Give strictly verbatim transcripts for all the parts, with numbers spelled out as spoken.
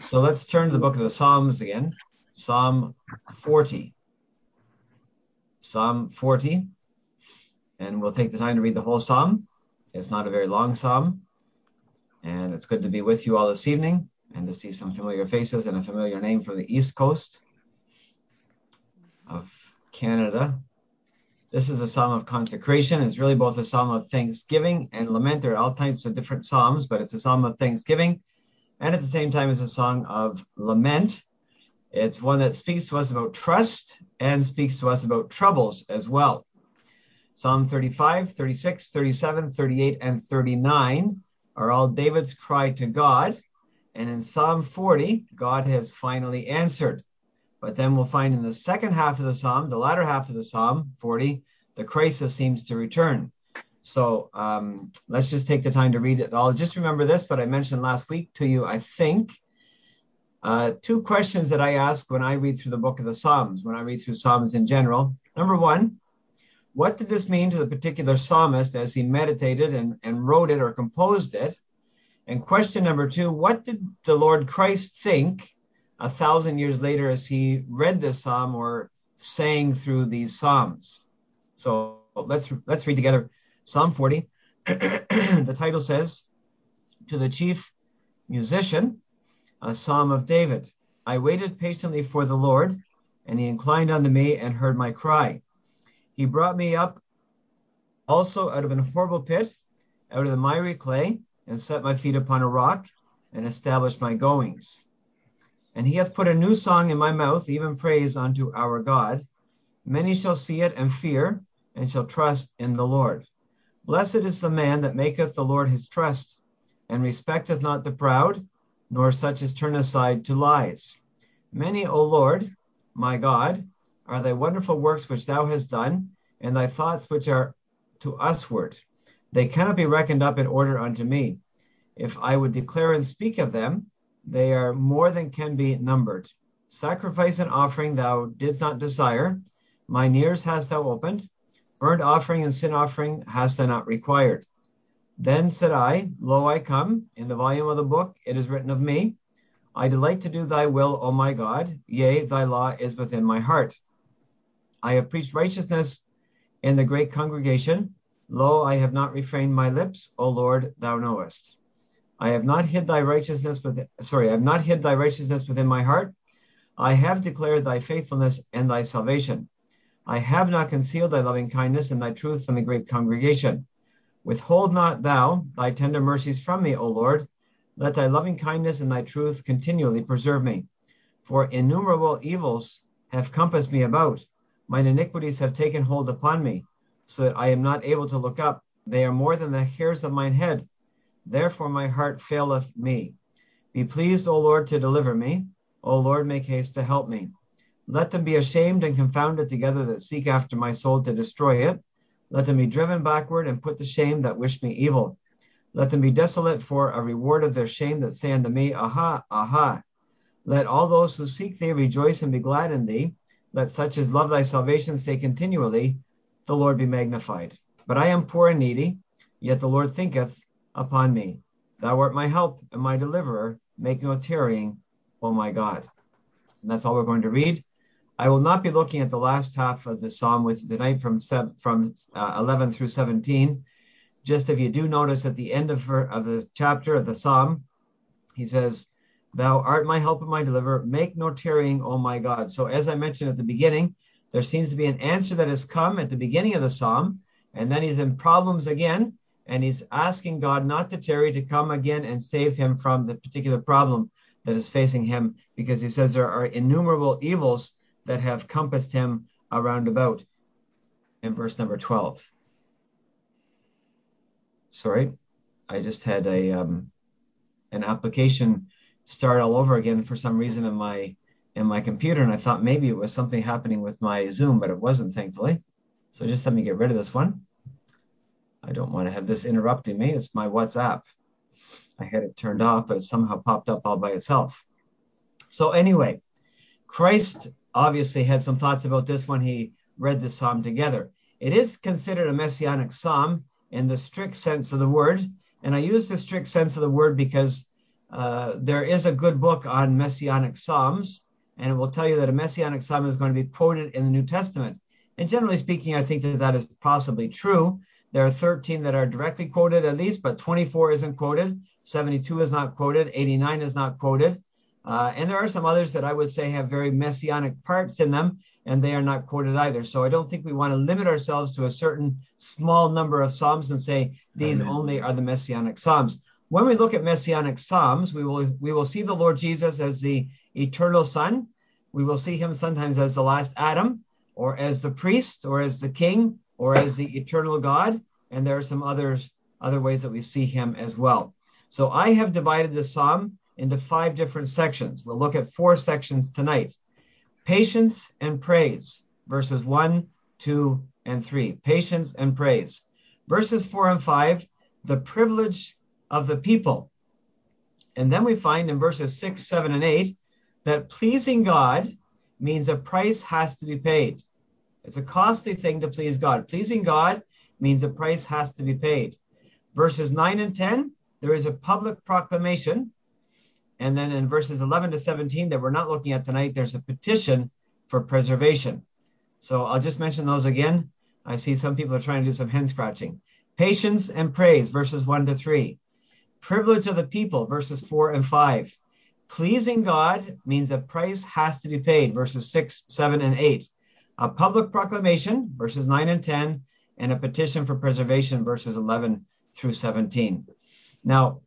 So let's turn to the book of the Psalms again. Psalm forty. Psalm forty. And we'll take the time to read the whole psalm. It's not a very long psalm. And it's good to be with you all this evening and to see some familiar faces and a familiar name from the East Coast of Canada. This is a psalm of consecration. It's really both a psalm of thanksgiving and lament. There are all types of different psalms, but it's a psalm of thanksgiving. And at the same time, it's a song of lament. It's one that speaks to us about trust and speaks to us about troubles as well. Psalm thirty-five, thirty-six, thirty-seven, thirty-eight, and thirty-nine are all David's cry to God. And in Psalm forty, God has finally answered. But then we'll find in the second half of the psalm, the latter half of the psalm, forty, the crisis seems to return. So um, let's just take the time to read it all. Just remember this, but I mentioned last week to you, I think, uh, two questions that I ask when I read through the book of the Psalms, when I read through Psalms in general. Number one, what did this mean to the particular psalmist as he meditated and, and wrote it or composed it? And question number two, what did the Lord Christ think a thousand years later as he read this psalm or sang through these psalms? So let's let's read together Psalm forty. The title says, to the chief musician, a psalm of David. I waited patiently for the Lord, and he inclined unto me and heard my cry. He brought me up also out of an horrible pit, out of the miry clay, and set my feet upon a rock, and established my goings. And he hath put a new song in my mouth, even praise unto our God. Many shall see it and fear, and shall trust in the Lord. Blessed is the man that maketh the Lord his trust, and respecteth not the proud, nor such as turn aside to lies. Many, O Lord, my God, are thy wonderful works which thou hast done, and thy thoughts which are to usward. They cannot be reckoned up in order unto me. If I would declare and speak of them, they are more than can be numbered. Sacrifice and offering thou didst not desire. Mine ears hast thou opened. Burnt offering and sin offering hast thou not required. Then said I, Lo, I come. In the volume of the book it is written of me. I delight to do thy will, O my God. Yea, thy law is within my heart. I have preached righteousness in the great congregation. Lo, I have not refrained my lips. O Lord, thou knowest. I have not hid thy righteousness within, sorry, I have not hid thy righteousness within my heart. I have declared thy faithfulness and thy salvation. I have not concealed thy loving kindness and thy truth from the great congregation. Withhold not thou thy tender mercies from me, O Lord. Let thy loving kindness and thy truth continually preserve me. For innumerable evils have compassed me about. Mine iniquities have taken hold upon me, so that I am not able to look up. They are more than the hairs of mine head. Therefore my heart faileth me. Be pleased, O Lord, to deliver me. O Lord, make haste to help me. Let them be ashamed and confounded together that seek after my soul to destroy it. Let them be driven backward and put to shame that wish me evil. Let them be desolate for a reward of their shame that say unto me, Aha, aha. Let all those who seek thee rejoice and be glad in thee. Let such as love thy salvation say continually, the Lord be magnified. But I am poor and needy, yet the Lord thinketh upon me. Thou art my help and my deliverer. Make no tarrying, O my God. And that's all we're going to read. I will not be looking at the last half of the psalm with you tonight from from uh, eleven through seventeen. Just if you do notice at the end of, of the chapter of the psalm, he says, Thou art my help and my deliverer. Make no tarrying, O my God. So as I mentioned at the beginning, there seems to be an answer that has come at the beginning of the psalm, and then he's in problems again, and he's asking God not to tarry, to come again and save him from the particular problem that is facing him, because he says there are innumerable evils that have compassed him around about in verse number twelve. Sorry, I just had a um, an application start all over again for some reason in my in my computer, and I thought maybe it was something happening with my Zoom, but it wasn't, thankfully. So just let me get rid of this one. I don't want to have this interrupting me. It's my WhatsApp. I had it turned off, but it somehow popped up all by itself. So anyway, Christ obviously had some thoughts about this when he read this psalm together. It is considered a messianic psalm in the strict sense of the word. And I use the strict sense of the word because uh, there is a good book on Messianic Psalms, and it will tell you that a Messianic Psalm is going to be quoted in the New Testament. And generally speaking, I think that that is possibly true. There are thirteen that are directly quoted at least, but twenty-four isn't quoted. seventy-two is not quoted. eighty-nine is not quoted. Uh, and there are some others that I would say have very messianic parts in them, and they are not quoted either. So I don't think we want to limit ourselves to a certain small number of Psalms and say these Amen. only are the Messianic Psalms. When we look at Messianic Psalms, we will we will see the Lord Jesus as the eternal Son. We will see him sometimes as the last Adam, or as the priest, or as the king, or as the eternal God. And there are some others, other ways that we see him as well. So I have divided the Psalm into five different sections. We'll look at four sections tonight. Patience and praise, verses one, two, and three. Patience and praise. Verses four and five, the privilege of the people. And then we find in verses six, seven, and eight that pleasing God means a price has to be paid. It's a costly thing to please God. Pleasing God means a price has to be paid. Verses nine and ten, there is a public proclamation. And then in verses eleven to seventeen that we're not looking at tonight, there's a petition for preservation. So I'll just mention those again. I see some people are trying to do some hand scratching. Patience and praise, verses one to three. Privilege of the people, verses four and five. Pleasing God means a price has to be paid, verses six, seven, and eight. A public proclamation, verses nine and ten, and a petition for preservation, verses eleven through seventeen. Now,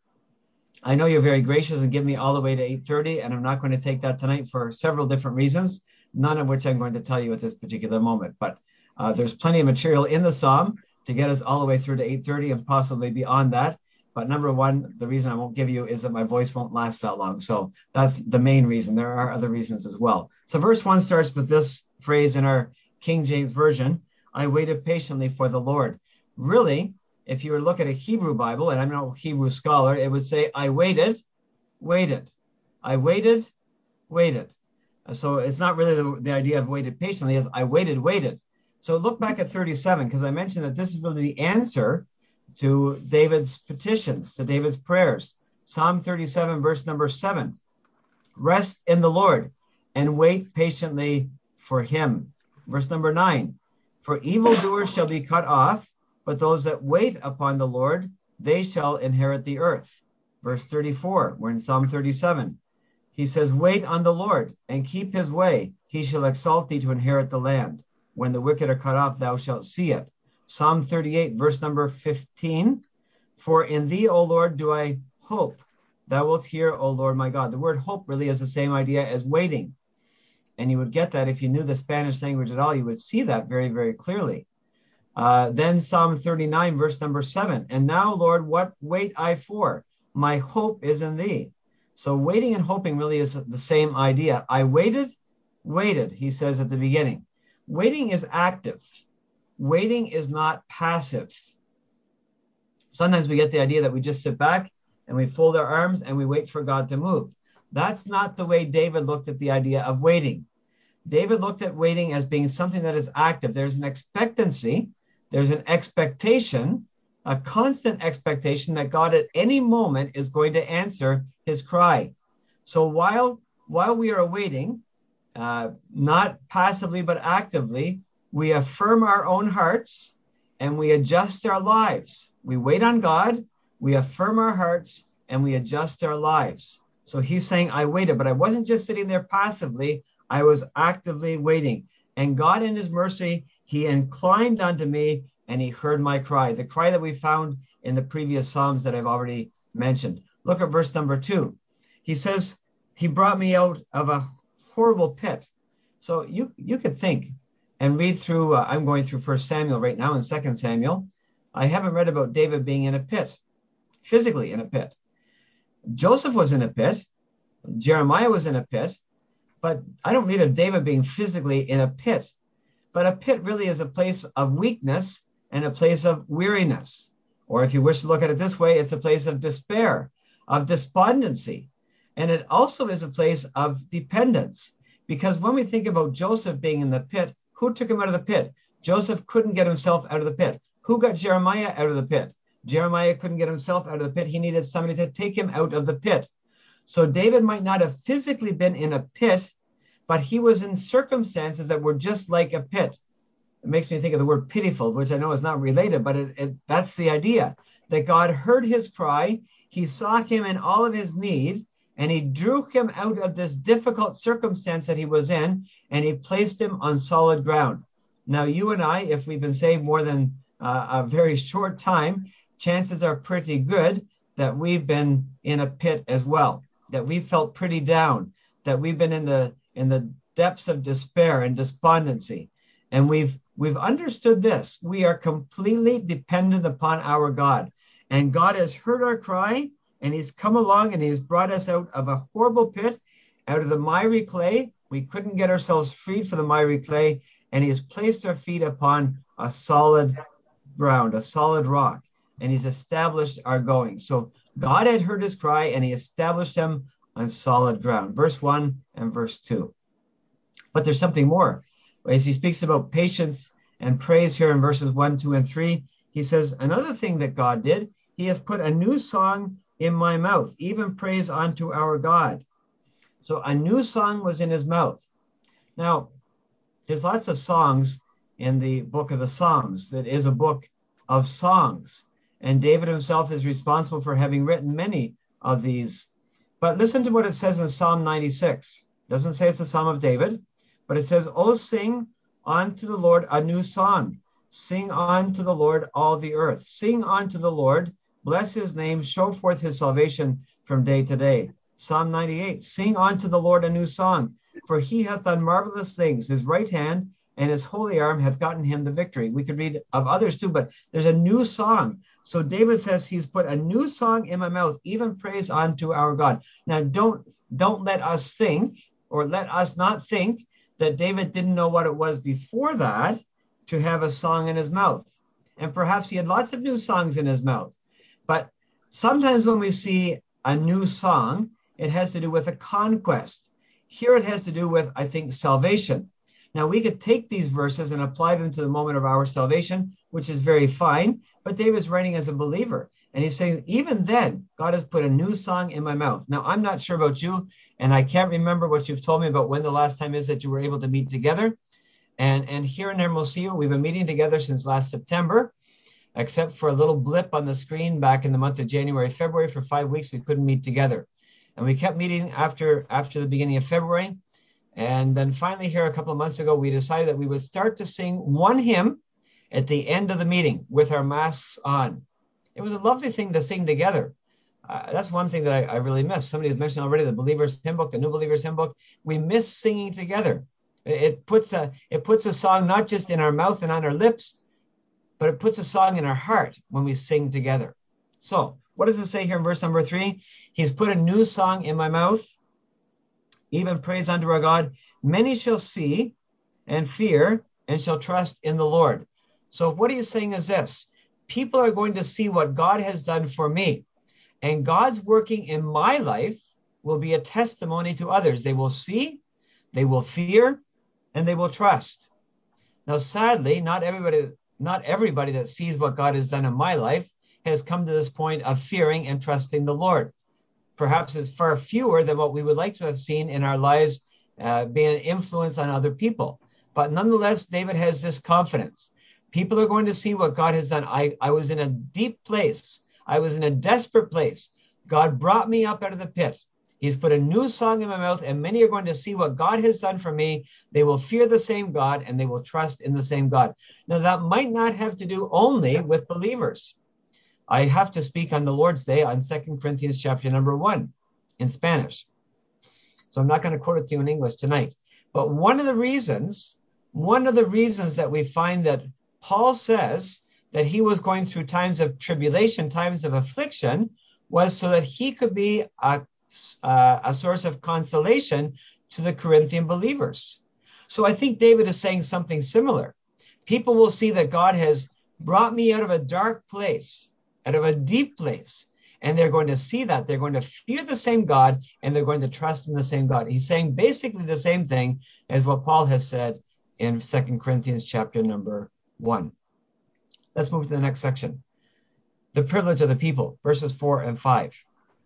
I know you're very gracious and give me all the way to eight thirty, and I'm not going to take that tonight for several different reasons, none of which I'm going to tell you at this particular moment. But uh, there's plenty of material in the Psalm to get us all the way through to eight thirty and possibly beyond that. But number one, the reason I won't give you is that my voice won't last that long. So that's the main reason. There are other reasons as well. So verse one starts with this phrase in our King James Version: I waited patiently for the Lord. Really, if you were to look at a Hebrew Bible, and I'm no Hebrew scholar, it would say, I waited, waited. I waited, waited. So it's not really the, the idea of waited patiently, is I waited, waited. So look back at thirty-seven, because I mentioned that this is really the answer to David's petitions, to David's prayers. Psalm thirty-seven, verse number seven. Rest in the Lord and wait patiently for him. Verse number nine. For evildoers shall be cut off, but those that wait upon the Lord, they shall inherit the earth. Verse thirty-four, we're in Psalm thirty-seven. He says, wait on the Lord and keep his way. He shall exalt thee to inherit the land. When the wicked are cut off, thou shalt see it. Psalm thirty-eight, verse number fifteen. For in thee, O Lord, do I hope. Thou wilt hear, O Lord my God. The word hope really is the same idea as waiting. And you would get that if you knew the Spanish language at all. You would see that very, very clearly. Uh, then Psalm thirty-nine, verse number seven. And now, Lord, what wait I for? My hope is in thee. So waiting and hoping really is the same idea. I waited, waited, he says at the beginning. Waiting is active. Waiting is not passive. Sometimes we get the idea that we just sit back and we fold our arms and we wait for God to move. That's not the way David looked at the idea of waiting. David looked at waiting as being something that is active. There's an expectancy. There's an expectation, a constant expectation that God at any moment is going to answer his cry. So while, while we are waiting, uh, not passively but actively, we affirm our own hearts and we adjust our lives. We wait on God, we affirm our hearts, and we adjust our lives. So he's saying, I waited, but I wasn't just sitting there passively. I was actively waiting. And God in his mercy, he inclined unto me and he heard my cry, the cry that we found in the previous Psalms that I've already mentioned. Look at verse number two. He says, he brought me out of a horrible pit. So you, you could think and read through, uh, I'm going through First Samuel right now and Second Samuel. I haven't read about David being in a pit, physically in a pit. Joseph was in a pit. Jeremiah was in a pit. But I don't read of David being physically in a pit. But a pit really is a place of weakness and a place of weariness. Or if you wish to look at it this way, it's a place of despair, of despondency. And it also is a place of dependence. Because when we think about Joseph being in the pit, who took him out of the pit? Joseph couldn't get himself out of the pit. Who got Jeremiah out of the pit? Jeremiah couldn't get himself out of the pit. He needed somebody to take him out of the pit. So David might not have physically been in a pit, but he was in circumstances that were just like a pit. It makes me think of the word pitiful, which I know is not related, but it, it, that's the idea, that God heard his cry, he saw him in all of his need, and he drew him out of this difficult circumstance that he was in, and he placed him on solid ground. Now, you and I, if we've been saved more than uh, a very short time, chances are pretty good that we've been in a pit as well, that we felt pretty down, that we've been in the in the depths of despair and despondency. And we've we've understood this. We are completely dependent upon our God. And God has heard our cry, and he's come along and he's brought us out of a horrible pit, out of the miry clay. We couldn't get ourselves freed from the miry clay, and he has placed our feet upon a solid ground, a solid rock, and he's established our going. So God had heard his cry, and he established him on solid ground. Verse one and verse two. But there's something more. As he speaks about patience and praise here in verses one, two, and three, he says, another thing that God did, he hath put a new song in my mouth, even praise unto our God. So a new song was in his mouth. Now, there's lots of songs in the book of the Psalms. That is a book of songs. And David himself is responsible for having written many of these. But listen to what it says in Psalm ninety-six. It doesn't say it's a Psalm of David, but it says, "Oh, sing unto the Lord a new song. Sing unto the Lord all the earth. Sing unto the Lord, bless his name, show forth his salvation from day to day." Psalm ninety-eight, "Sing unto the Lord a new song, for he hath done marvelous things. His right hand and his holy arm hath gotten him the victory." We could read of others too, but there's a new song. So David says he's put a new song in my mouth, even praise unto our God. Now, don't don't let us think, or let us not think, that David didn't know what it was before that to have a song in his mouth. And perhaps he had lots of new songs in his mouth. But sometimes when we see a new song, it has to do with a conquest. Here it has to do with, I think, salvation. Now, we could take these verses and apply them to the moment of our salvation, which is very fine, but David's writing as a believer. And he's saying, even then, God has put a new song in my mouth. Now, I'm not sure about you, and I can't remember what you've told me about when the last time is that you were able to meet together. And, and here in Hermosillo, we've been meeting together since last September, except for a little blip on the screen back in the month of January, February. For five weeks, we couldn't meet together. And we kept meeting after, after the beginning of February. And then finally here a couple of months ago, we decided that we would start to sing one hymn at the end of the meeting with our masks on. It was a lovely thing to sing together. Uh, that's one thing that I, I really miss. Somebody has mentioned already the Believers Hymn Book, the New Believers Hymn Book. We miss singing together. It, it puts a it puts a song not just in our mouth and on our lips, but it puts a song in our heart when we sing together. So what does it say here in verse number three? He's put a new song in my mouth, even praise unto our God. Many shall see and fear and shall trust in the Lord. So what he's saying is this: people are going to see what God has done for me, and God's working in my life will be a testimony to others. They will see, they will fear, and they will trust. Now, sadly, not everybody, not everybody that sees what God has done in my life has come to this point of fearing and trusting the Lord. Perhaps it's far fewer than what we would like to have seen in our lives, uh, being an influence on other people. But nonetheless, David has this confidence. People are going to see what God has done. I, I was in a deep place. I was in a desperate place. God brought me up out of the pit. He's put a new song in my mouth, and many are going to see what God has done for me. They will fear the same God, and they will trust in the same God. Now, that might not have to do only with believers. I have to speak on the Lord's Day on Second Corinthians chapter number one in Spanish. So I'm not going to quote it to you in English tonight. But one of the reasons, one of the reasons that we find that Paul says that he was going through times of tribulation, times of affliction, was so that he could be a, uh, a source of consolation to the Corinthian believers. So I think David is saying something similar. People will see that God has brought me out of a dark place, out of a deep place, and they're going to see that. They're going to fear the same God, and they're going to trust in the same God. He's saying basically the same thing as what Paul has said in Second Corinthians chapter number one. Let's move to the next section. The privilege of the people, verses four and five.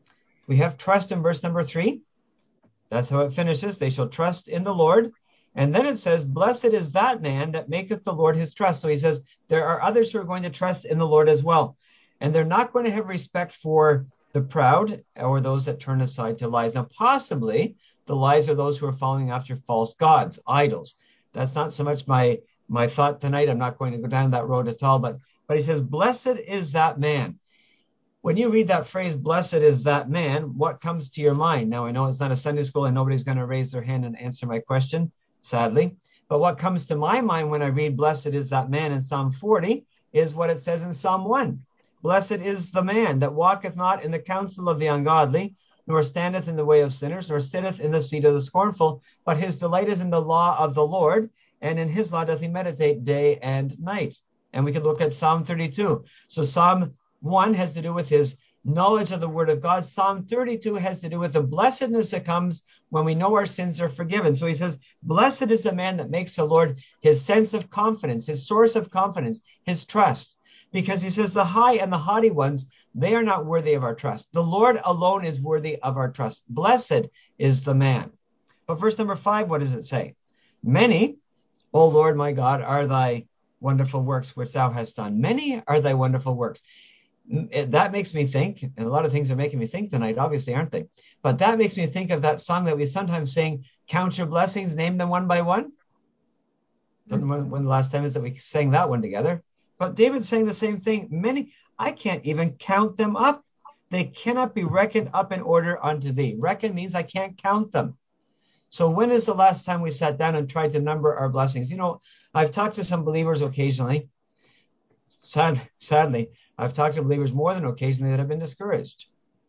We have trust in verse number three. That's how it finishes. They shall trust in the Lord. And then it says, blessed is that man that maketh the Lord his trust. So he says, there are others who are going to trust in the Lord as well. And they're not going to have respect for the proud or those that turn aside to lies. Now, possibly the lies are those who are following after false gods, idols. That's not so much my, my thought tonight. I'm not going to go down that road at all. But, but he says, blessed is that man. When you read that phrase, blessed is that man, what comes to your mind? Now, I know it's not a Sunday school and nobody's going to raise their hand and answer my question, sadly. But what comes to my mind when I read blessed is that man in Psalm forty is what it says in Psalm one. Blessed is the man that walketh not in the counsel of the ungodly, nor standeth in the way of sinners, nor sitteth in the seat of the scornful, but his delight is in the law of the Lord, and in his law doth he meditate day and night. And we could look at Psalm thirty-two. So Psalm one has to do with his knowledge of the word of God. Psalm thirty-two has to do with the blessedness that comes when we know our sins are forgiven. So he says, blessed is the man that makes the Lord his sense of confidence, his source of confidence, his trust. Because he says the high and the haughty ones, they are not worthy of our trust. The Lord alone is worthy of our trust. Blessed is the man. But verse number five, what does it say? Many, O Lord my God, are thy wonderful works which thou hast done. Many are thy wonderful works. That makes me think, and a lot of things are making me think tonight, obviously, aren't they? But that makes me think of that song that we sometimes sing, count your blessings, name them one by one. Don't know when, when the last time is that we sang that one together. But David's saying the same thing. Many, I can't even count them up. They cannot be reckoned up in order unto thee. Reckon means I can't count them. So when is the last time we sat down and tried to number our blessings? You know, I've talked to some believers occasionally. Sad, sadly, I've talked to believers more than occasionally that have been discouraged.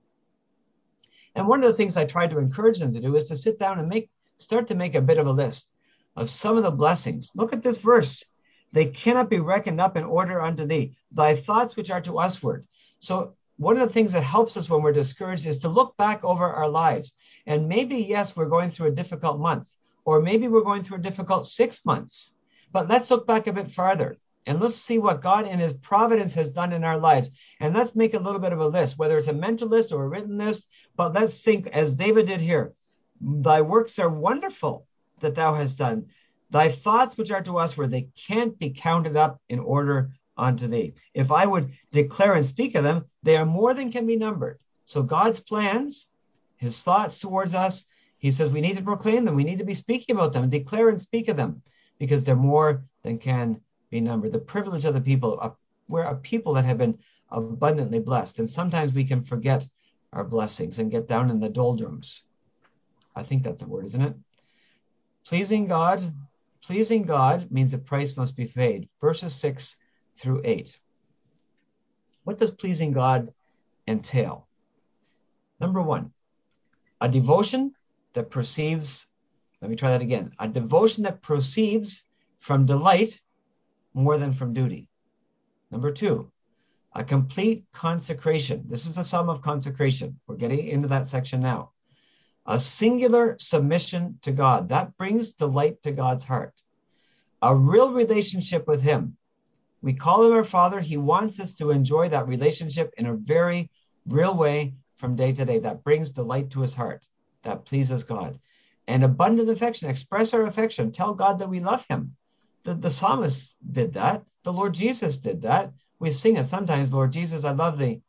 And one of the things I tried to encourage them to do is to sit down and make, start to make a bit of a list of some of the blessings. Look at this verse. They cannot be reckoned up in order unto thee, thy thoughts which are to usward. So one of the things that helps us when we're discouraged is to look back over our lives. And maybe, yes, we're going through a difficult month, or maybe we're going through a difficult six months. But let's look back a bit farther. And let's see what God in his providence has done in our lives. And let's make a little bit of a list, whether it's a mental list or a written list. But let's think, as David did here, thy works are wonderful that thou hast done. Thy thoughts which are to us, where they can't be counted up in order unto thee. If I would declare and speak of them, they are more than can be numbered. So God's plans, his thoughts towards us, he says we need to proclaim them. We need to be speaking about them, declare and speak of them, because they're more than can be numbered. The privilege of the people, uh, we're a people that have been abundantly blessed. And sometimes we can forget our blessings and get down in the doldrums. I think that's a word, isn't it? Pleasing God, pleasing God means the price must be paid. Verses six through eight. What does pleasing God entail? Number one, a devotion that proceeds, let me try that again, a devotion that proceeds from delight more than from duty. Number two, a complete consecration. This is a psalm of consecration. We're getting into that section now. A singular submission to God. That brings delight to God's heart. A real relationship with him. We call him our Father. He wants us to enjoy that relationship in a very real way from day to day. That brings delight to his heart. That pleases God. And abundant affection. Express our affection. Tell God that we love him. The, the psalmist did that. The Lord Jesus did that. We sing it sometimes, Lord Jesus, I love thee.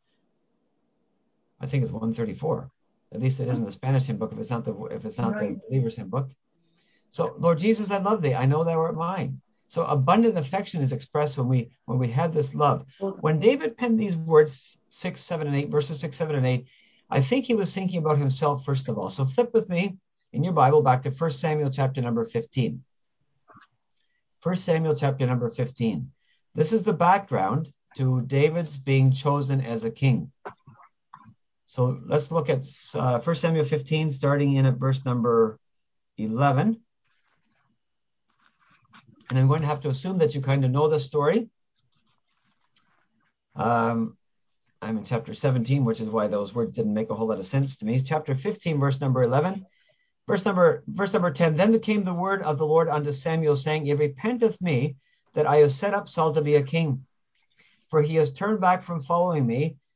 I think it's one thirty-four. At least it is in the Spanish hymn book if it's not the if it's not right. The believer's hymn book. So, Lord Jesus, I love thee. I know thou art mine. So abundant affection is expressed when we when we have this love. When David penned these words, six, seven, and eight, verses six, seven, and eight, I think he was thinking about himself first of all. So flip with me in your Bible back to First Samuel chapter number fifteen. First Samuel chapter number fifteen. This is the background to David's being chosen as a king. So let's look at uh, First Samuel fifteen, starting in at verse number eleven. And I'm going to have to assume that you kind of know the story. Um, I'm in chapter seventeen, which is why those words didn't make a whole lot of sense to me. Chapter fifteen, verse number eleven. Verse number, verse number ten, then there came the word of the Lord unto Samuel, saying, it repenteth me that I have set up Saul to be a king. For he has turned back from following me,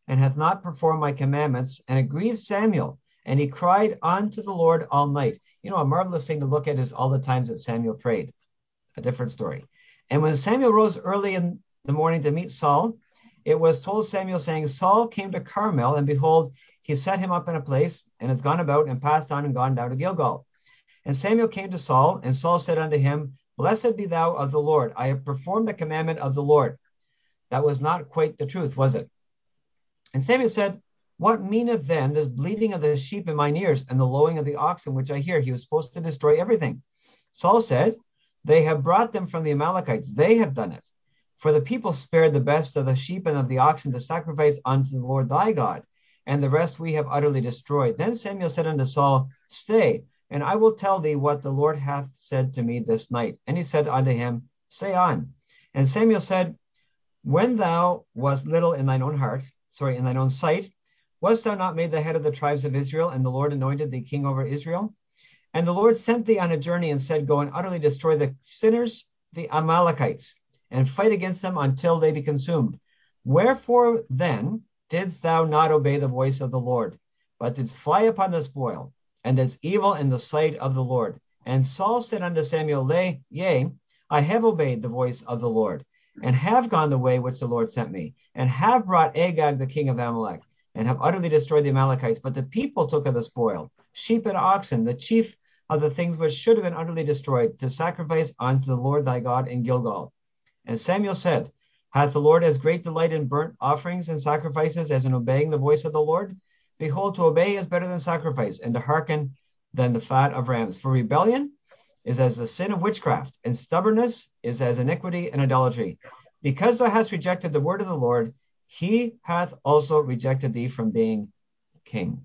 and hath not performed my commandments. And it grieved Samuel, and he cried unto the Lord all night. You know, a marvelous thing to look at is all the times that Samuel prayed. A different story. And when Samuel rose early in the morning to meet Saul, it was told Samuel, saying, Saul came to Carmel, and behold, he set him up in a place, and has gone about and passed on and gone down to Gilgal. And Samuel came to Saul, and Saul said unto him, Blessed be thou of the Lord. I have performed the commandment of the Lord. That was not quite the truth, was it? And Samuel said, What meaneth then this bleating of the sheep in mine ears, and the lowing of the oxen which I hear? He was supposed to destroy everything. Saul said, They have brought them from the Amalekites. They have done it. For the people spared the best of the sheep and of the oxen to sacrifice unto the Lord thy God, and the rest we have utterly destroyed. Then Samuel said unto Saul, Stay, and I will tell thee what the Lord hath said to me this night. And he said unto him, Say on. And Samuel said, When thou wast little in thine own heart, sorry, in thine own sight, wast thou not made the head of the tribes of Israel, and the Lord anointed thee king over Israel? And the Lord sent thee on a journey and said, Go and utterly destroy the sinners, the Amalekites, and fight against them until they be consumed. Wherefore then didst thou not obey the voice of the Lord, but didst fly upon the spoil, and didst evil in the sight of the Lord? And Saul said unto Samuel, Yea, I have obeyed the voice of the Lord, and have gone the way which the Lord sent me, and have brought Agag the king of Amalek, and have utterly destroyed the Amalekites. But the people took of the spoil, sheep and oxen, the chief of the things which should have been utterly destroyed, to sacrifice unto the Lord thy God in Gilgal. And Samuel said, Hath the Lord as great delight in burnt offerings and sacrifices as in obeying the voice of the Lord? Behold, to obey is better than sacrifice, and to hearken than the fat of rams. For rebellion is as the sin of witchcraft, and stubbornness is as iniquity and idolatry. Because thou hast rejected the word of the Lord, he hath also rejected thee from being king.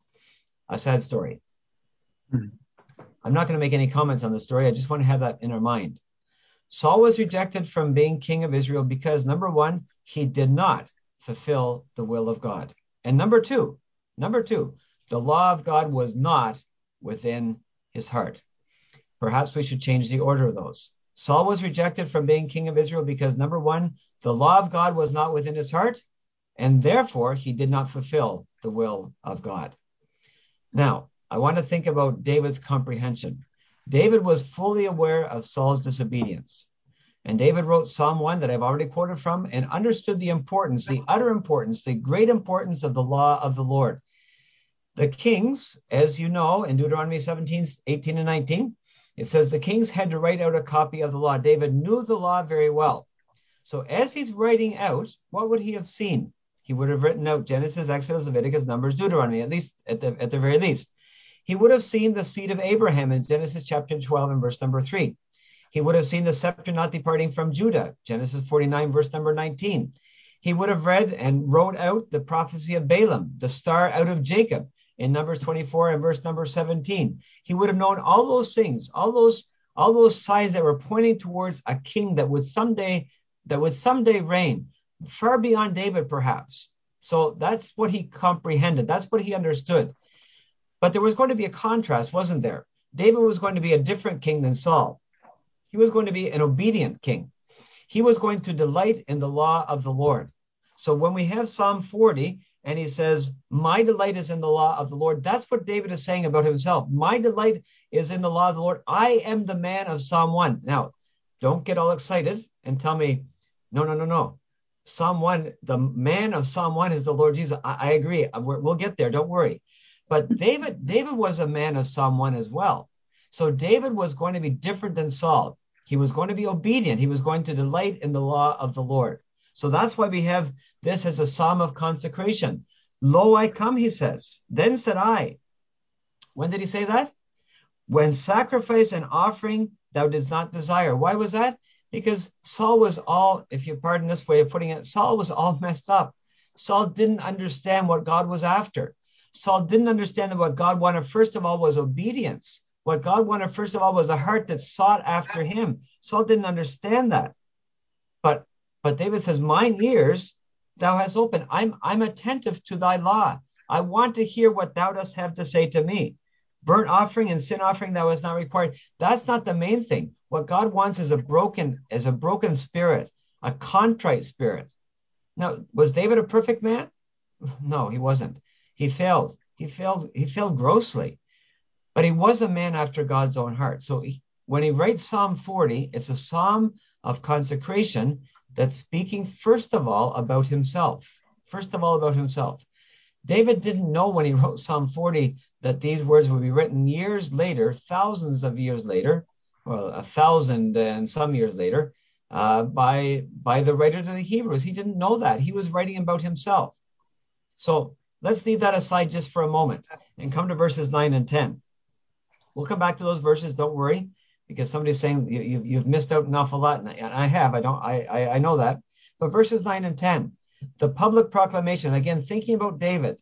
A sad story. Hmm. I'm not going to make any comments on the story. I just want to have that in our mind. Saul was rejected from being king of Israel because, number one, he did not fulfill the will of God. And number two, number two, the law of God was not within his heart. Perhaps we should change the order of those. Saul was rejected from being king of Israel because, number one, the law of God was not within his heart, and therefore he did not fulfill the will of God. Now, I want to think about David's comprehension. David was fully aware of Saul's disobedience. And David wrote Psalm one that I've already quoted from, and understood the importance, the utter importance, the great importance of the law of the Lord. The kings, as you know, in Deuteronomy seventeen, eighteen, and nineteen, it says the kings had to write out a copy of the law. David knew the law very well. So as he's writing out, what would he have seen? He would have written out Genesis, Exodus, Leviticus, Numbers, Deuteronomy, at least at the, at the very least. He would have seen the seed of Abraham in Genesis chapter twelve and verse number three. He would have seen the scepter not departing from Judah, Genesis forty-nine, verse number nineteen. He would have read and wrote out the prophecy of Balaam, the star out of Jacob, in Numbers twenty-four and verse number seventeen. He would have known all those things, all those, all those signs that were pointing towards a king that would someday, that would someday reign, far beyond David, perhaps. So that's what he comprehended. That's what he understood. But there was going to be a contrast, wasn't there? David was going to be a different king than Saul. He was going to be an obedient king. He was going to delight in the law of the Lord. So when we have Psalm forty, and he says, my delight is in the law of the Lord, that's what David is saying about himself. My delight is in the law of the Lord. I am the man of Psalm one. Now, don't get all excited and tell me, no, no, no, no. Psalm one, the man of Psalm one is the Lord Jesus. I, I agree. We'll get there. Don't worry. But David, David was a man of Psalm one as well. So David was going to be different than Saul. He was going to be obedient. He was going to delight in the law of the Lord. So that's why we have this as a psalm of consecration. Lo, I come, he says. Then said I. When did he say that? When sacrifice and offering thou didst not desire. Why was that? Because Saul was all, if you pardon this way of putting it, Saul was all messed up. Saul didn't understand what God was after. Saul didn't understand that what God wanted, first of all, was obedience. What God wanted, first of all, was a heart that sought after him. Saul didn't understand that. But but David says, mine ears thou hast opened. I'm, I'm attentive to thy law. I want to hear what thou dost have to say to me. Burnt offering and sin offering thou hast not required. That's not the main thing. What God wants is a broken, is a broken spirit, a contrite spirit. Now, was David a perfect man? No, he wasn't. He failed. He failed. He failed grossly. But he was a man after God's own heart. So he, when he writes Psalm forty, it's a psalm of consecration that's speaking, first of all, about himself. First of all, about himself. David didn't know when he wrote Psalm forty that these words would be written years later, thousands of years later, well, a thousand and some years later, uh, by, by the writer to the Hebrews. He didn't know that. He was writing about himself. So let's leave that aside just for a moment and come to verses nine and ten. We'll come back to those verses. Don't worry, because somebody's saying you, you've, you've missed out an awful lot, and I have. I don't. I, I I know that. But verses nine and ten, the public proclamation. Again, thinking about David,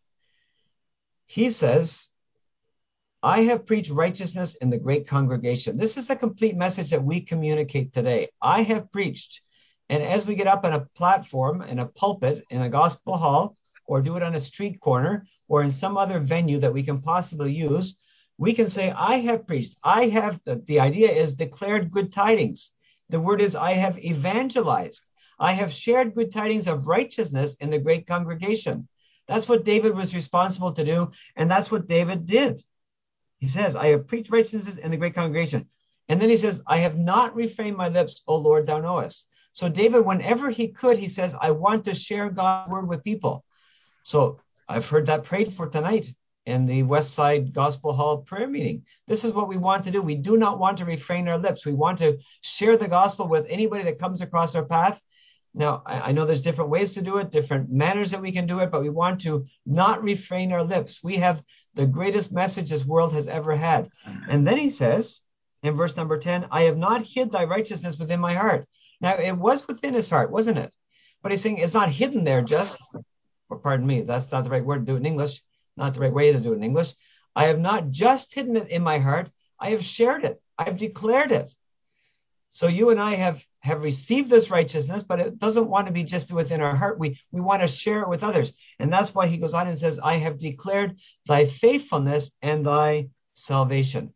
he says, "I have preached righteousness in the great congregation." This is a complete message that we communicate today. I have preached, and as we get up on a platform, in a pulpit, in a gospel hall, or do it on a street corner, or in some other venue that we can possibly use, we can say, I have preached. I have, the, the idea is declared good tidings. The word is, I have evangelized. I have shared good tidings of righteousness in the great congregation. That's what David was responsible to do. And that's what David did. He says, I have preached righteousness in the great congregation. And then he says, I have not refrained my lips, O Lord, thou knowest. So David, whenever he could, he says, I want to share God's word with people. So I've heard that prayed for tonight in the West Side Gospel Hall prayer meeting. This is what we want to do. We do not want to refrain our lips. We want to share the gospel with anybody that comes across our path. Now, I, I know there's different ways to do it, different manners that we can do it, but we want to not refrain our lips. We have the greatest message this world has ever had. And then he says in verse number ten, I have not hid thy righteousness within my heart. Now, it was within his heart, wasn't it? But he's saying it's not hidden there just, or pardon me, that's not the right word to do it in English. Not the right way to do it in English. I have not just hidden it in my heart. I have shared it. I've declared it. So you and I have, have received this righteousness, but it doesn't want to be just within our heart. We, we want to share it with others. And that's why he goes on and says, I have declared thy faithfulness and thy salvation.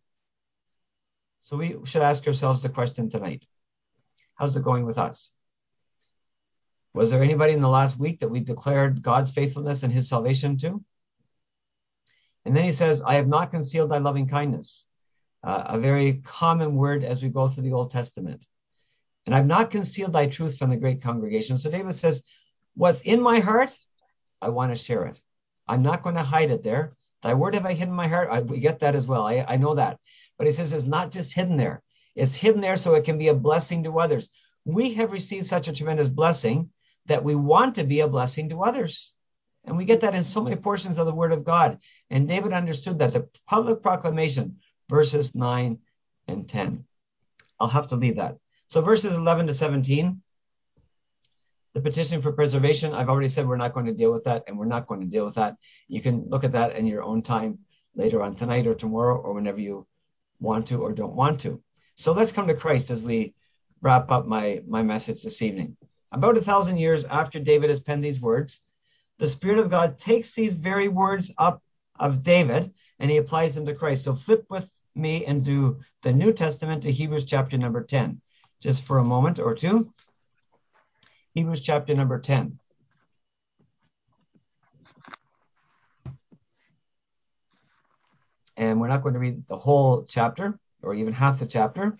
So we should ask ourselves the question tonight. How's it going with us? Was there anybody in the last week that we declared God's faithfulness and his salvation to? And then he says, I have not concealed thy loving kindness, uh, a very common word as we go through the Old Testament. And I've not concealed thy truth from the great congregation. So David says, what's in my heart, I want to share it. I'm not going to hide it there. Thy word have I hidden in my heart. I, we get that as well. I, I know that. But he says it's not just hidden there. It's hidden there so it can be a blessing to others. We have received such a tremendous blessing that we want to be a blessing to others. And we get that in so many portions of the word of God. And David understood that the public proclamation, verses nine and ten. I'll have to leave that. So verses eleven to seventeen, the petition for preservation, I've already said we're not going to deal with that, and we're not going to deal with that. You can look at that in your own time later on tonight or tomorrow or whenever you want to or don't want to. So let's come to Christ as we wrap up my, my message this evening. About a thousand years after David has penned these words, the Spirit of God takes these very words up of David and he applies them to Christ. So flip with me into the New Testament to Hebrews chapter number ten, just for a moment or two. Hebrews chapter number ten. And we're not going to read the whole chapter or even half the chapter.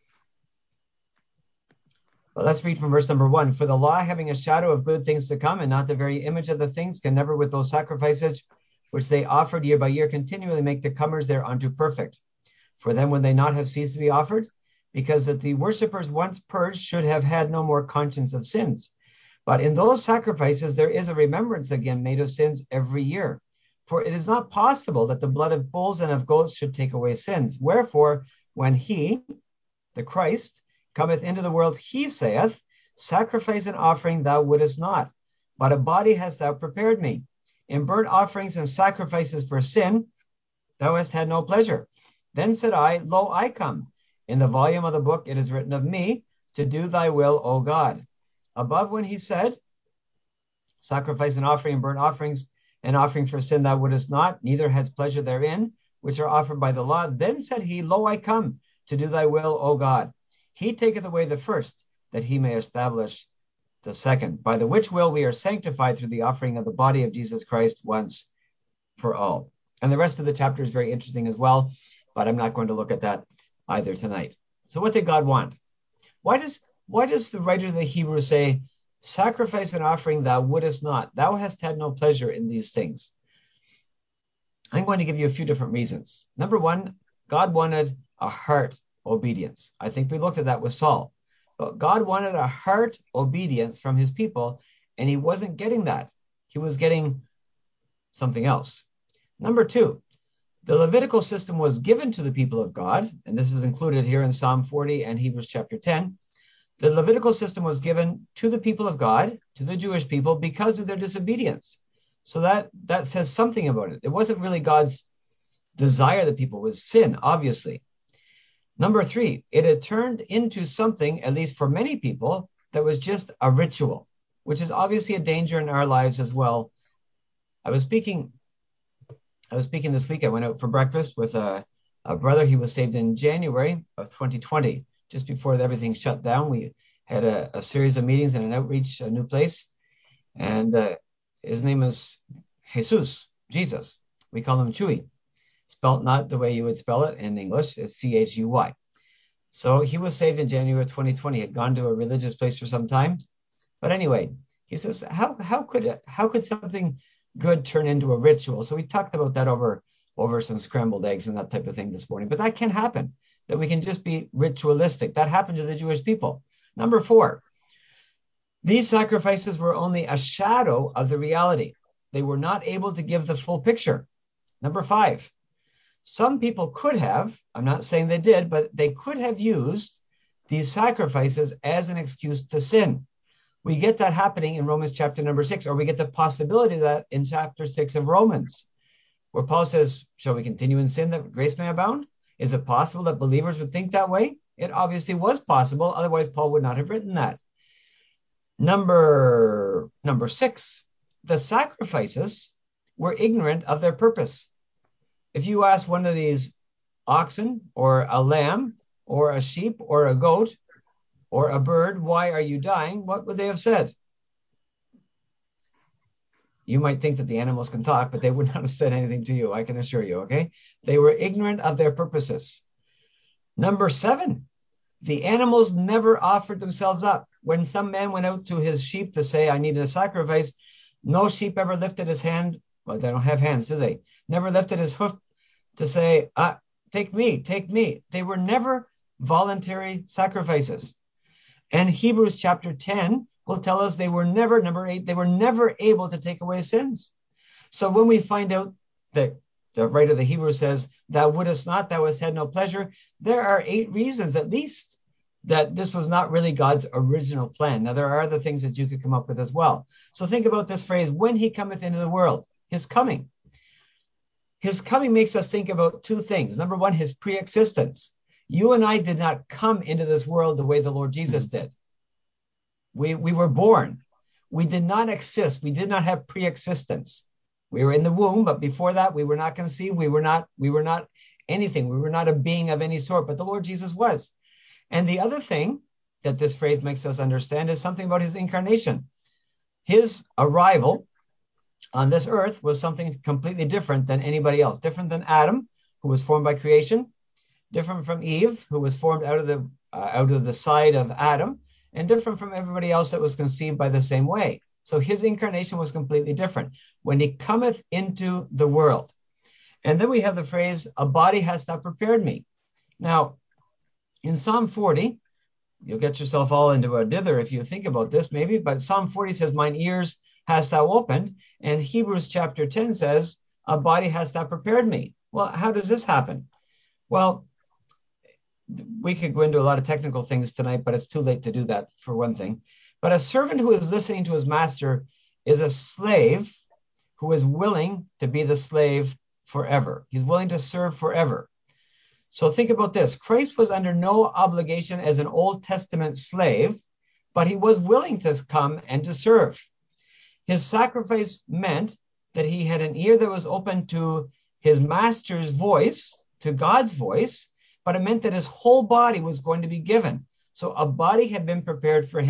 But let's read from verse number one. For the law, having a shadow of good things to come and not the very image of the things, can never with those sacrifices which they offered year by year continually make the comers thereunto perfect. For then would they not have ceased to be offered? Because that the worshippers once purged should have had no more conscience of sins. But in those sacrifices there is a remembrance again made of sins every year. For it is not possible that the blood of bulls and of goats should take away sins. Wherefore, when he, the Christ, cometh into the world, he saith, sacrifice and offering thou wouldest not, but a body hast thou prepared me. In burnt offerings and sacrifices for sin, thou hast had no pleasure. Then said I, lo, I come. In the volume of the book it is written of me, to do thy will, O God. Above when he said, sacrifice and offering and burnt offerings and offering for sin thou wouldest not, neither hadst pleasure therein, which are offered by the law. Then said he, lo, I come, to do thy will, O God. He taketh away the first, that he may establish the second, by the which will we are sanctified through the offering of the body of Jesus Christ once for all. And the rest of the chapter is very interesting as well, but I'm not going to look at that either tonight. So what did God want? Why does why does the writer of the Hebrews say, sacrifice and offering thou wouldest not? Thou hast had no pleasure in these things. I'm going to give you a few different reasons. Number one, God wanted a heart obedience. I think we looked at that with Saul. But God wanted a heart obedience from his people, and he wasn't getting that. He was getting something else. Number two, the Levitical system was given to the people of God, and this is included here in Psalm forty and Hebrews chapter ten. The Levitical system was given to the people of God, to the Jewish people, because of their disobedience. So that, that says something about it. It wasn't really God's desire that people was sin, obviously. Number three, it had turned into something, at least for many people, that was just a ritual, which is obviously a danger in our lives as well. I was speaking, I was speaking this week. I went out for breakfast with a, a brother. He was saved in January of twenty twenty, just before everything shut down. We had a, a series of meetings and an outreach, a new place. And uh, his name is Jesus, Jesus. We call him Chewy. Spelt not the way you would spell it in English. It's C H U Y. So he was saved in January of twenty twenty. He had gone to a religious place for some time. But anyway, he says, how how could it, how could something good turn into a ritual? So we talked about that over, over some scrambled eggs and that type of thing this morning. But that can happen, that we can just be ritualistic. That happened to the Jewish people. Number four, these sacrifices were only a shadow of the reality. They were not able to give the full picture. Number five, some people could have, I'm not saying they did, but they could have used these sacrifices as an excuse to sin. We get that happening in Romans chapter number six, or we get the possibility of that in chapter six of Romans, where Paul says, shall we continue in sin that grace may abound? Is it possible that believers would think that way? It obviously was possible. Otherwise, Paul would not have written that. Number, number six, the sacrifices were ignorant of their purpose. If you ask one of these oxen or a lamb or a sheep or a goat or a bird, why are you dying? What would they have said? You might think that the animals can talk, but they would not have said anything to you, I can assure you, okay? They were ignorant of their purposes. Number seven, the animals never offered themselves up. When some man went out to his sheep to say, I need a sacrifice, no sheep ever lifted his hand. Well, they don't have hands, do they? Never lifted his hoof to say, ah, take me, take me. They were never voluntary sacrifices. And Hebrews chapter ten will tell us they were never, number eight, they were never able to take away sins. So when we find out that the writer of the Hebrews says, thou wouldest not, thou hast had no pleasure, there are eight reasons at least that this was not really God's original plan. Now, there are other things that you could come up with as well. So think about this phrase, when he cometh into the world, his coming. His coming makes us think about two things. Number one, his pre-existence. You and I did not come into this world the way the Lord Jesus did. We, we were born. We did not exist. We did not have pre-existence. We were in the womb, but before that, we were not conceived. We were not, we were not anything. We were not a being of any sort, but the Lord Jesus was. And the other thing that this phrase makes us understand is something about his incarnation. His arrival on this earth was something completely different than anybody else, different than Adam, who was formed by creation, different from Eve, who was formed out of the uh, out of the side of Adam, and different from everybody else that was conceived by the same way. So his incarnation was completely different. When he cometh into the world. And then we have the phrase, a body hast thou prepared me. Now, in Psalm forty, you'll get yourself all into a dither if you think about this maybe, but Psalm forty says, mine ears hast thou opened, and Hebrews chapter ten says, a body hast thou prepared me. Well, how does this happen? Well, we could go into a lot of technical things tonight, but it's too late to do that for one thing. But a servant who is listening to his master is a slave who is willing to be the slave forever. He's willing to serve forever. So think about this. Christ was under no obligation as an Old Testament slave, but he was willing to come and to serve. His sacrifice meant that he had an ear that was open to his master's voice, to God's voice, but it meant that his whole body was going to be given. So a body had been prepared for him.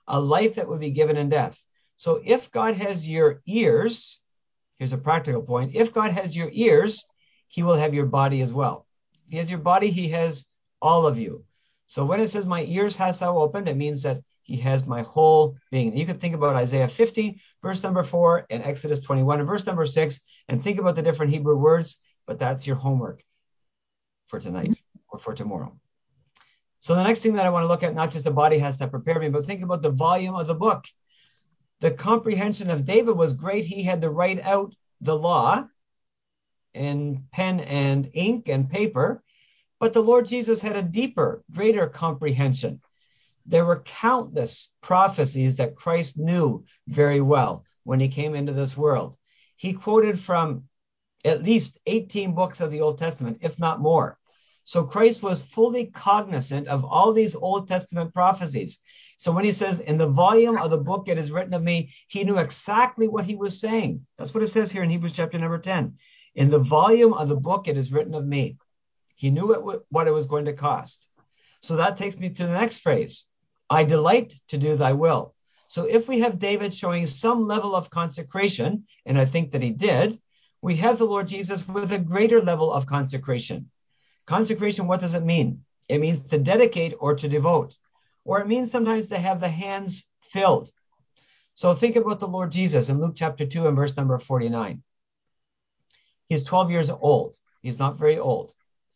a life that would be given in death. So if God has your ears, here's a practical point. If God has your ears, he will have your body as well. If he has your body, he has all of you. So when it says my ears hast thou opened, it means that he has my whole being. You can think about Isaiah fifty, verse number four, and Exodus twenty-one, and verse number six, and think about the different Hebrew words, but that's your homework for tonight or for tomorrow. So the next thing that I want to look at, not just the body has to prepare me, but think about the volume of the book. The comprehension of David was great. He had to write out the law in pen and ink and paper, but the Lord Jesus had a deeper, greater comprehension. There were countless prophecies that Christ knew very well when he came into this world. He quoted from at least eighteen books of the Old Testament, if not more. So Christ was fully cognizant of all these Old Testament prophecies. So when he says, in the volume of the book it is written of me, he knew exactly what he was saying. That's what it says here in Hebrews chapter number ten. In the volume of the book it is written of me. He knew it, what it was going to cost. So that takes me to the next phrase. I delight to do thy will. So if we have David showing some level of consecration, and I think that he did, we have the Lord Jesus with a greater level of consecration. Consecration, what does it mean? It means to dedicate or to devote, or it means sometimes to have the hands filled. So think about the Lord Jesus in Luke chapter two and verse number forty-nine. He's twelve years old. He's not very old.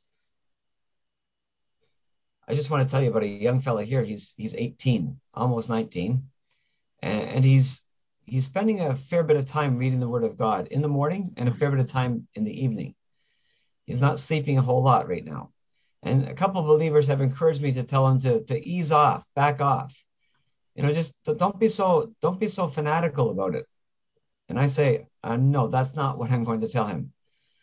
I just want to tell you about a young fella here. He's he's eighteen, almost nineteen, and, and he's he's spending a fair bit of time reading the Word of God in the morning and a fair bit of time in the evening. He's not sleeping a whole lot right now. And a couple of believers have encouraged me to tell him to, to ease off, back off. You know, just don't be so don't be so fanatical about it. And I say, uh, no, that's not what I'm going to tell him.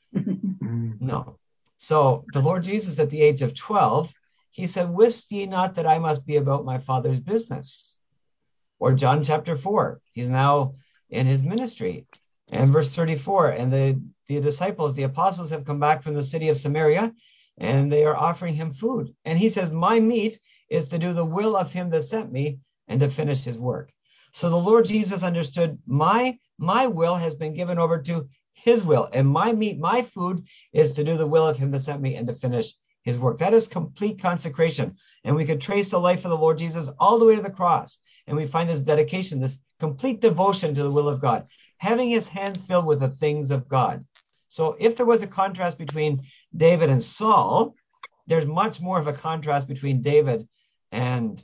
No. So the Lord Jesus at the age of twelve, he said, wist ye not that I must be about my Father's business? Or John chapter four, he's now in his ministry. And verse thirty-four, and the, the disciples, the apostles have come back from the city of Samaria, and they are offering him food. And he says, my meat is to do the will of him that sent me and to finish his work. So the Lord Jesus understood my, my will has been given over to his will, and my meat, my food is to do the will of him that sent me and to finish his work. That is complete consecration. And we could trace the life of the Lord Jesus all the way to the cross. And we find this dedication, this complete devotion to the will of God, having his hands filled with the things of God. So if there was a contrast between David and Saul, there's much more of a contrast between David and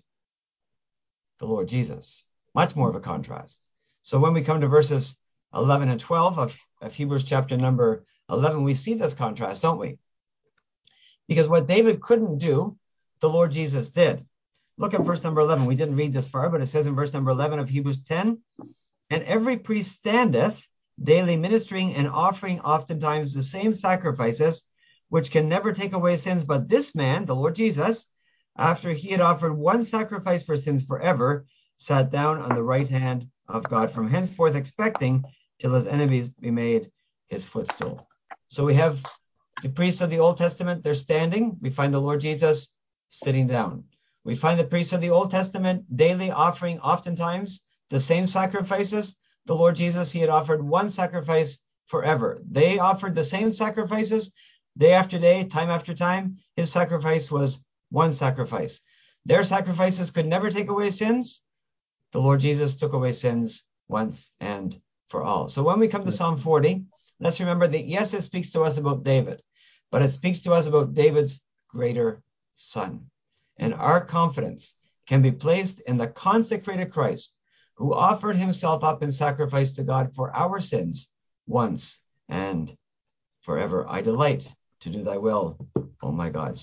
the Lord Jesus. Much more of a contrast. So when we come to verses eleven and twelve of, of Hebrews chapter number eleven, we see this contrast, don't we? Because what David couldn't do, the Lord Jesus did. Look at verse number eleven. We didn't read this far, but it says in verse number eleven of Hebrews ten, and every priest standeth daily ministering and offering oftentimes the same sacrifices, which can never take away sins. But this man, the Lord Jesus, after he had offered one sacrifice for sins forever, sat down on the right hand of God from henceforth, expecting till his enemies be made his footstool. So we have the priests of the Old Testament, they're standing. We find the Lord Jesus sitting down. We find the priests of the Old Testament daily offering oftentimes the same sacrifices. The Lord Jesus, he had offered one sacrifice forever. They offered the same sacrifices day after day, time after time. His sacrifice was one sacrifice. Their sacrifices could never take away sins. The Lord Jesus took away sins once and for all. So when we come to Psalm forty, let's remember that, yes, it speaks to us about David, but it speaks to us about David's greater son. And our confidence can be placed in the consecrated Christ, who offered himself up in sacrifice to God for our sins once and forever. I delight to do thy will, oh my God.